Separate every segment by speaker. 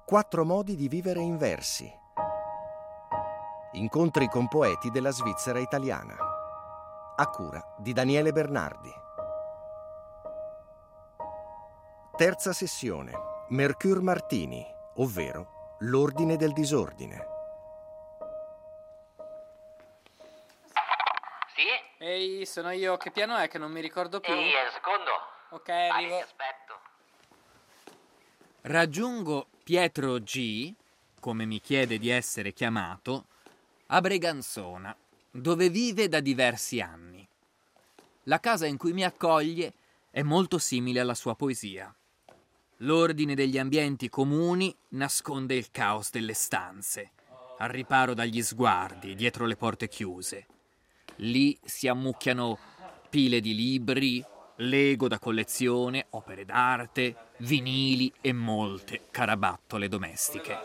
Speaker 1: 4 modi di vivere in versi. Incontri con poeti della Svizzera italiana. A cura di Daniele Bernardi. Terza sessione. Mercure Martini, ovvero l'ordine del disordine.
Speaker 2: Sì?
Speaker 3: Ehi, sono io. Che piano è che non mi ricordo più?
Speaker 2: Ehi, è il secondo.
Speaker 3: Ok,
Speaker 2: Vai,
Speaker 3: arrivo.
Speaker 2: ti aspetto.
Speaker 3: Raggiungo Pietro G, come mi chiede di essere chiamato, a Breganzona, dove vive da diversi anni. La casa in cui mi accoglie è molto simile alla sua poesia. L'ordine degli ambienti comuni nasconde il caos delle stanze, al riparo dagli sguardi, dietro le porte chiuse. Lì si ammucchiano pile di libri, Lego da collezione, opere d'arte, vinili e molte carabattole domestiche.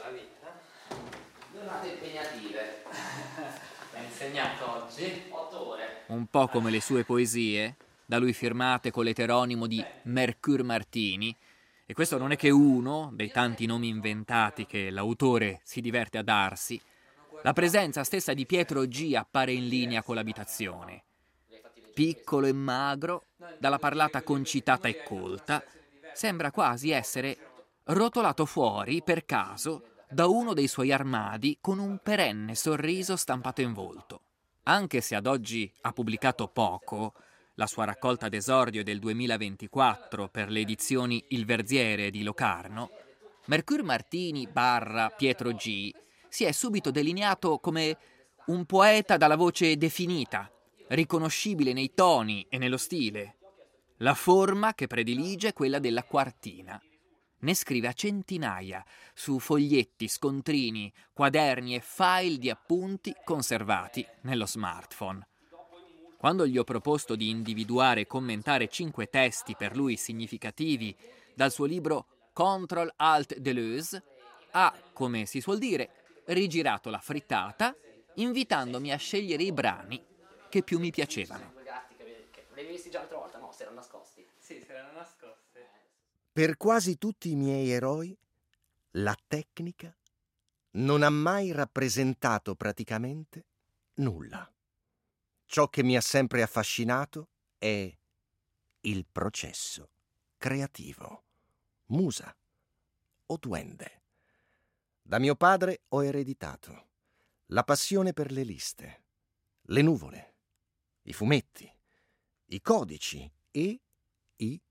Speaker 2: Giornate impegnative.
Speaker 3: Hai insegnato oggi?
Speaker 2: 8 ore.
Speaker 3: Un po' come le sue poesie, da lui firmate con l'eteronimo di Mercure Martini, e questo non è che uno dei tanti nomi inventati che l'autore si diverte a darsi. La presenza stessa di Pietro G appare in linea con l'abitazione. Piccolo e magro, dalla parlata concitata e colta, sembra quasi essere rotolato fuori per caso da uno dei suoi armadi con un perenne sorriso stampato in volto. Anche se ad oggi ha pubblicato poco, la sua raccolta d'esordio del 2024 per le edizioni Il Verziere di Locarno, Mercure Martini / Pietro G si è subito delineato come un poeta dalla voce definita, riconoscibile nei toni e nello stile. La forma che predilige è quella della quartina. Ne scrive a centinaia su foglietti, scontrini, quaderni e file di appunti conservati nello smartphone. Quando gli ho proposto di individuare e commentare 5 testi per lui significativi dal suo libro Control-Alt-Deleuze, ha, come si suol dire, rigirato la frittata, invitandomi a scegliere i brani che più mi piacevano.
Speaker 2: Quei gatti che l'avevi visti già l'altra volta, no? Si erano nascosti.
Speaker 3: Sì, si erano nascosti.
Speaker 1: Per quasi tutti i miei eroi, la tecnica non ha mai rappresentato praticamente nulla. Ciò che mi ha sempre affascinato è il processo creativo, musa o duende. Da mio padre ho ereditato la passione per le liste, le nuvole, i fumetti, i codici e i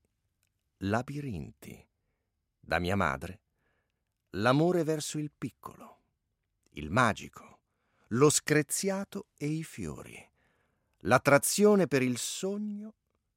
Speaker 1: labirinti. Da mia madre l'amore verso il piccolo, il magico, lo screziato e i fiori, l'attrazione per il sogno,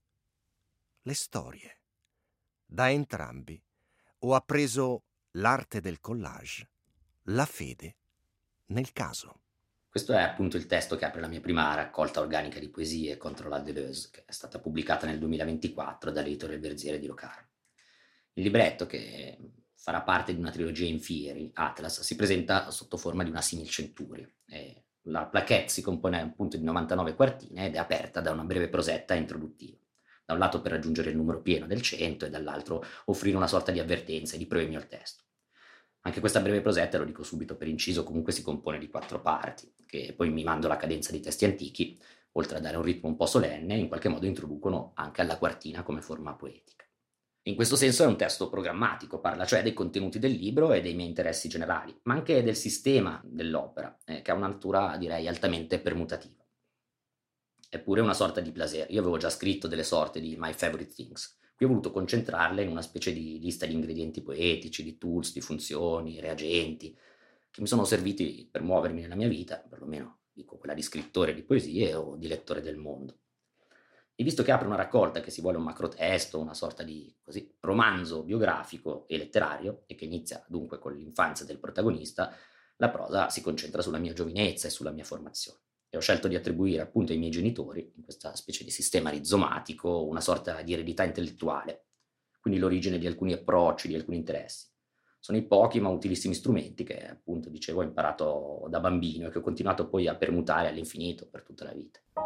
Speaker 1: le storie. Da entrambi ho appreso l'arte del collage, la fede nel caso.
Speaker 2: Questo è appunto il testo che apre la mia prima raccolta organica di poesie contro la Deleuze, che è stata pubblicata nel 2024 dall'editore Il Verziere di Locarno. Il libretto, che farà parte di una trilogia in fieri, Atlas, si presenta sotto forma di una similcenturio. La plaquette si compone appunto di 99 quartine ed è aperta da una breve prosetta introduttiva. Da un lato per raggiungere il numero pieno del 100 e dall'altro offrire una sorta di avvertenza e di premio al testo. Anche questa breve prosetta, lo dico subito per inciso, comunque si compone di 4 parti, che poi mimando la cadenza dei testi antichi, oltre a dare un ritmo un po' solenne, in qualche modo introducono anche alla quartina come forma poetica. In questo senso è un testo programmatico, parla cioè dei contenuti del libro e dei miei interessi generali, ma anche del sistema dell'opera, che ha una natura, direi, altamente permutativa. È pure una sorta di plaisir. Io avevo già scritto delle sorte di My Favorite Things. Qui ho voluto concentrarle in una specie di lista di ingredienti poetici, di tools, di funzioni, reagenti, che mi sono serviti per muovermi nella mia vita, perlomeno dico quella di scrittore di poesie o di lettore del mondo. E visto che apre una raccolta che si vuole un macrotesto, una sorta di così, romanzo biografico e letterario, e che inizia dunque con l'infanzia del protagonista, la prosa si concentra sulla mia giovinezza e sulla mia formazione. E ho scelto di attribuire appunto ai miei genitori, in questa specie di sistema rizomatico, una sorta di eredità intellettuale, quindi l'origine di alcuni approcci, di alcuni interessi. Sono i pochi ma utilissimi strumenti che, appunto, dicevo, ho imparato da bambino e che ho continuato poi a permutare all'infinito per tutta la vita.